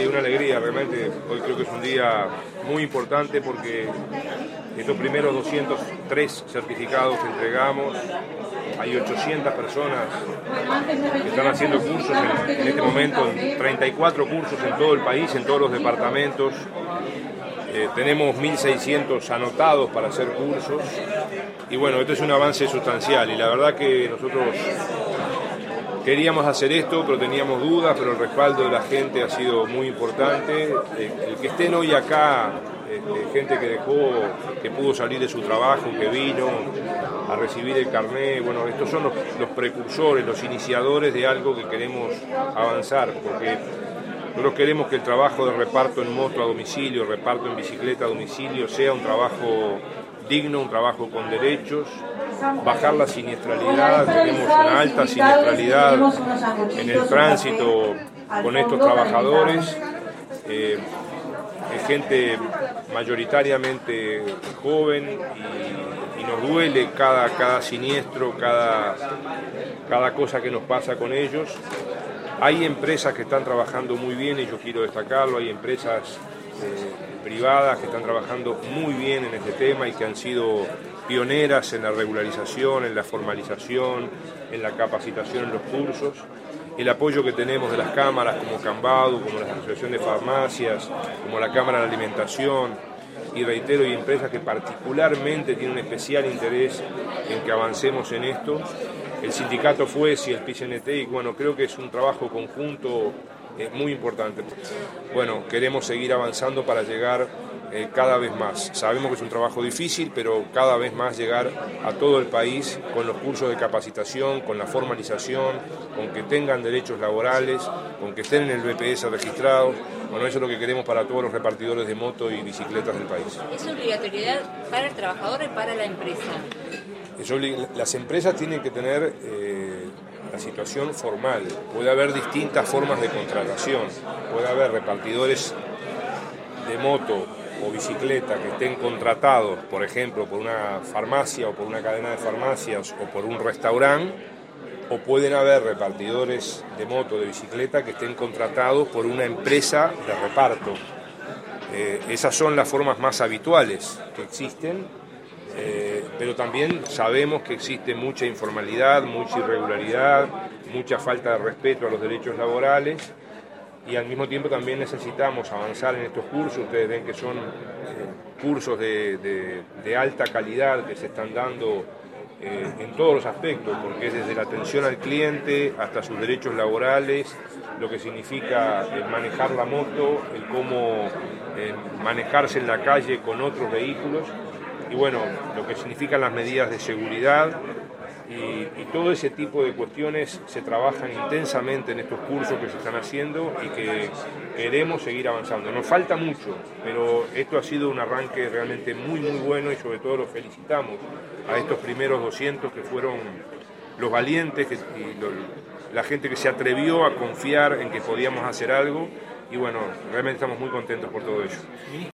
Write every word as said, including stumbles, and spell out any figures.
Sí, una alegría, realmente. Hoy creo que es un día muy importante porque estos primeros doscientos tres certificados que entregamos, hay ochocientas personas que están haciendo cursos en, en este momento, en treinta y cuatro cursos en todo el país, en todos los departamentos. Eh, tenemos mil seiscientos anotados para hacer cursos y bueno, esto es un avance sustancial y la verdad que nosotros queríamos hacer esto, pero teníamos dudas, pero el respaldo de la gente ha sido muy importante. El que estén hoy acá, gente que dejó, que pudo salir de su trabajo, que vino a recibir el carnet, bueno, estos son los, los precursores, los iniciadores de algo que queremos avanzar, porque nosotros queremos que el trabajo de reparto en moto a domicilio, reparto en bicicleta a domicilio, sea un trabajo digno, un trabajo con derechos, bajar la siniestralidad. Tenemos una alta siniestralidad en el tránsito con estos trabajadores, eh, es gente mayoritariamente joven y, y nos duele cada, cada siniestro, cada, cada cosa que nos pasa con ellos. Hay empresas que están trabajando muy bien y yo quiero destacarlo, hay empresas eh, privadas que están trabajando muy bien en este tema y que han sido pioneras en la regularización, en la formalización, en la capacitación en los cursos. El apoyo que tenemos de las cámaras como Cambado, como la Asociación de Farmacias, como la Cámara de Alimentación, y reitero, hay empresas que particularmente tienen un especial interés en que avancemos en esto. El sindicato FUESI, el P C N T, y bueno, creo que es un trabajo conjunto eh, muy importante. Bueno, queremos seguir avanzando para llegar eh, cada vez más. Sabemos que es un trabajo difícil, pero cada vez más llegar a todo el país con los cursos de capacitación, con la formalización, con que tengan derechos laborales, con que estén en el B P S registrados. Bueno, eso es lo que queremos para todos los repartidores de moto y bicicletas del país. ¿Es obligatoriedad para el trabajador y para la empresa? Las empresas tienen que tener eh, la situación formal. Puede haber distintas formas de contratación. Puede haber repartidores de moto o bicicleta que estén contratados, por ejemplo, por una farmacia o por una cadena de farmacias o por un restaurante, o pueden haber repartidores de moto o de bicicleta que estén contratados por una empresa de reparto. Eh, esas son las formas más habituales que existen. Eh, pero también sabemos que existe mucha informalidad, mucha irregularidad, mucha falta de respeto a los derechos laborales y al mismo tiempo también necesitamos avanzar en estos cursos. Ustedes ven que son eh, cursos de, de, de alta calidad que se están dando eh, en todos los aspectos, porque es desde la atención al cliente hasta sus derechos laborales, lo que significa eh, manejar la moto, el cómo eh, manejarse en la calle con otros vehículos. Y bueno, lo que significan las medidas de seguridad y, y todo ese tipo de cuestiones se trabajan intensamente en estos cursos que se están haciendo y que queremos seguir avanzando. Nos falta mucho, pero esto ha sido un arranque realmente muy muy bueno y sobre todo los felicitamos a estos primeros doscientos que fueron los valientes que, y lo, la gente que se atrevió a confiar en que podíamos hacer algo y bueno, realmente estamos muy contentos por todo ello.